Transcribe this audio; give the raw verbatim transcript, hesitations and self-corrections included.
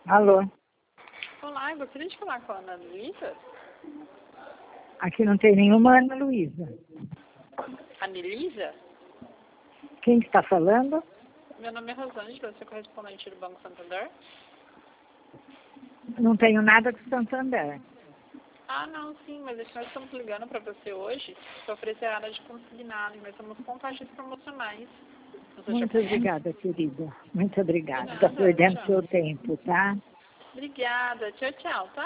Alô? Olá, eu gostaria de falar com a Ana Luísa. Aqui não tem nenhuma Ana Luísa. A Nelisa? Quem está falando? Meu nome é Rosângela, sou correspondente do Banco Santander. Não tenho nada com Santander. Ah, não, sim, mas é que nós estamos ligando para você hoje para oferecer a área de consignado. Nós estamos com taxas promocionais. Você já Muito conhece? obrigada, querida. Muito De obrigada. Está nada, perdendo tchau. seu tempo, tá? Obrigada, tchau, tchau, tá?